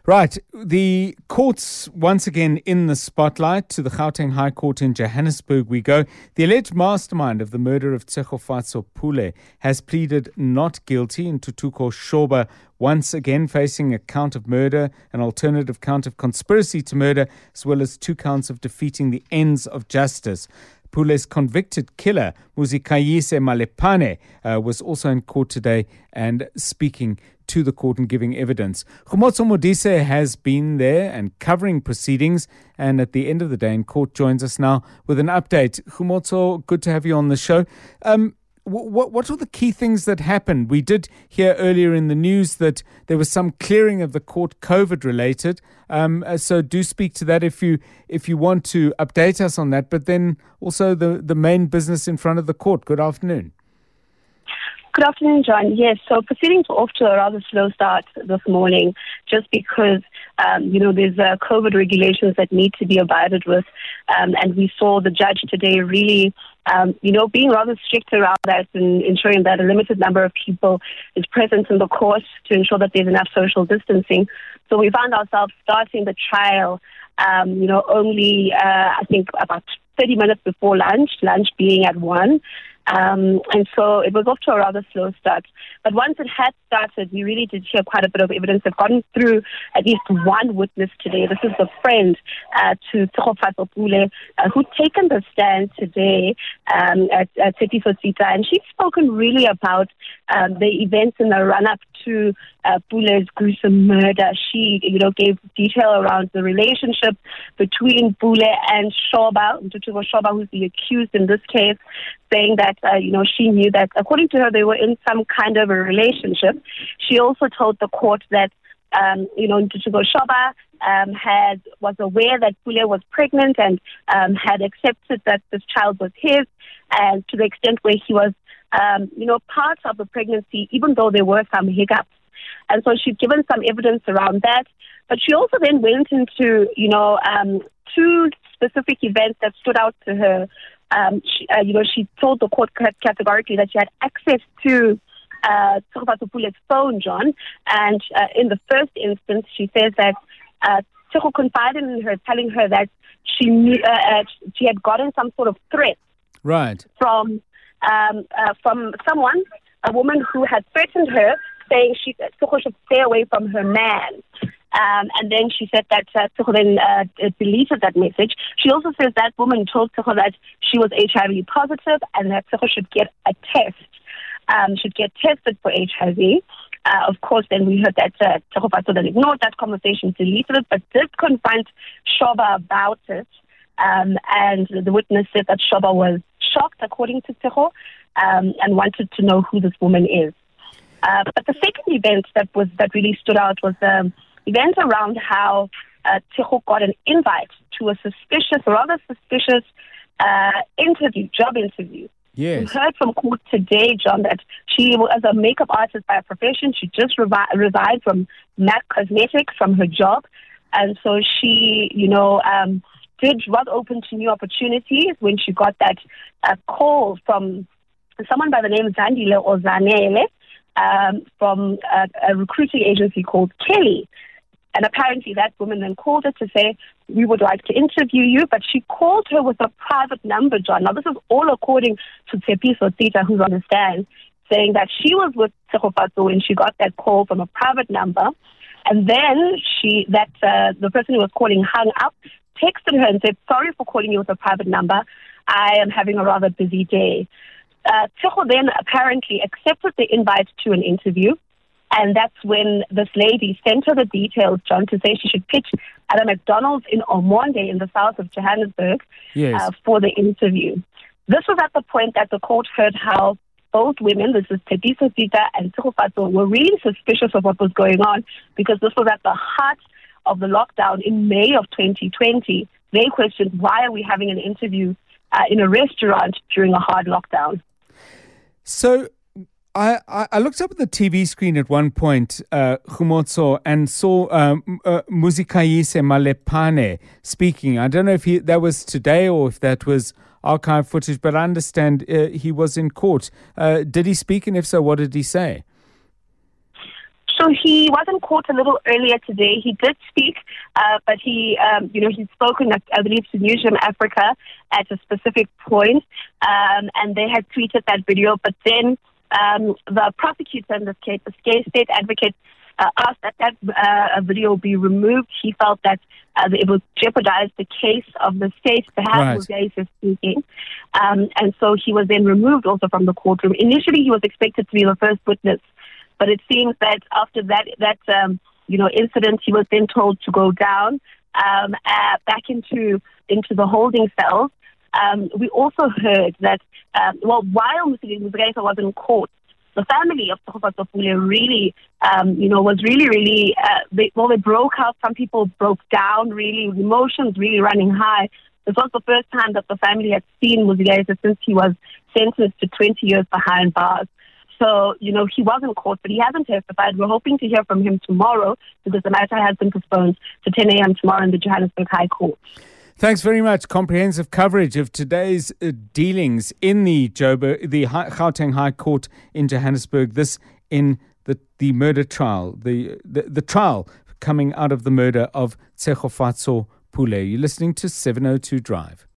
Right. The courts once again in the spotlight. To the Gauteng High Court in Johannesburg we go. The alleged mastermind of the murder of Tsegofatso Pule has pleaded not guilty, and Tutuko Shoba once again facing a count of murder, an alternative count of conspiracy to murder, as well as 2 counts of defeating the ends of justice. Pule's convicted killer, Muzikayise Malepane, was also in court today and speaking to the court and giving evidence. Khomotso Modise has been there and covering proceedings, and at the end of the day in court joins us now with an update. Khomotso, good to have you on the show. What were the key things that happened? We did hear earlier in the news that there was some clearing of the court COVID related. So do speak to that if you want to update us on that. But then also the main business in front of the court. Good afternoon. Good afternoon, John. Yes, so proceedings were off to a rather slow start this morning just because, there's COVID regulations that need to be abided with. And we saw the judge today really, being rather strict around that and ensuring that a limited number of people is present in the court to ensure that there's enough social distancing. So we found ourselves starting the trial, only, I think, about 30 minutes before lunch being at 1. And so it was off to a rather slow start. But once it had started, we really did hear quite a bit of evidence. They've gotten through at least one witness today. This is the friend to Tsegofatso Pule, who'd taken the stand today at Tshepiso Sita. And she's spoken really about the events in the run-up to Pule's gruesome murder. She, gave detail around the relationship between Pule and Shoba, Mtutuko Shoba, who's the accused in this case, saying that, she knew that, according to her, they were in some kind of a relationship. She also told the court that, Mtutuko Shoba was aware that Pule was pregnant and had accepted that this child was his, and to the extent where he was, part of the pregnancy, even though there were some hiccups. And so she'd given some evidence around that. But she also then went into, 2 specific events that stood out to her. She told the court categorically that she had access to Tsegofatso Pule's phone, John. And in the first instance, she says that Tsego confided in her, telling her that she knew, she had gotten some sort of threat, right, from someone, a woman who had threatened her, saying Tsego should stay away from her man. And then she said that Tsego then deleted that message. She also says that woman told Tsego that she was HIV positive and that Tsego should get a test, should get tested for HIV. Of course, then we heard that Tsegofatso then ignored that conversation, deleted it, but did confront Shoba about it. And the witness said that Shoba was shocked, according to Tsego, and wanted to know who this woman is. But the second event that really stood out was the event around how Tsego got an invite to a rather suspicious job interview. Yes. We heard from court today, John, that she, as a makeup artist by profession, she just resigned from MAC Cosmetics, from her job. And so she, was open to new opportunities when she got that call from someone by the name of Zandile or Zanele, from a recruiting agency called Kelly. And apparently that woman then called her to say, we would like to interview you, but she called her with a private number, John. Now, this is all according to Tshepiso Sita, who's on the stand, saying that she was with Tsegofatso when she got that call from a private number. And then the person who was calling hung up, texted her and said, sorry for calling you with a private number. I am having a rather busy day. Tsego then apparently accepted the invite to an interview. And that's when this lady sent her the details, John, to say she should pitch at a McDonald's in Omonde in the south of Johannesburg, yes, for the interview. This was at the point that the court heard how both women, this is Tshepiso Sita and Tsegofatso, were really suspicious of what was going on because this was at the heart of the lockdown in May of 2020. They questioned, why are we having an interview in a restaurant during a hard lockdown? So I looked up at the TV screen at one point, Khomotso, and saw Muzikayise Malepane speaking. I don't know if that was today or if that was archive footage, but I understand he was in court. Did he speak, and if so, what did he say? So he was in court a little earlier today. He did speak, but he's spoken, I believe, to Newsroom Africa at a specific point, and they had tweeted that video. But then the prosecutor in this case, the state advocate, asked that video be removed. He felt that it would jeopardize the case of the state to have Mosiuoa speaking. And so he was then removed also from the courtroom. Initially, he was expected to be the first witness, but it seems that after that incident, he was then told to go down back into the holding cells. We also heard that while Mosiuoa was in court, the family of Tshegofatso Pule really, was really, they broke out. Some people broke down, really, emotions really running high. This was the first time that the family had seen Mosiuoa since he was sentenced to 20 years behind bars. So, he was in court, but he hasn't testified. We're hoping to hear from him tomorrow because the matter has been postponed to 10 a.m. tomorrow in the Johannesburg High Court. Thanks very much. Comprehensive coverage of today's dealings in the Gauteng High Court in Johannesburg. This in the murder trial, the trial coming out of the murder of Tshegofatso Pule. You're listening to 702 Drive.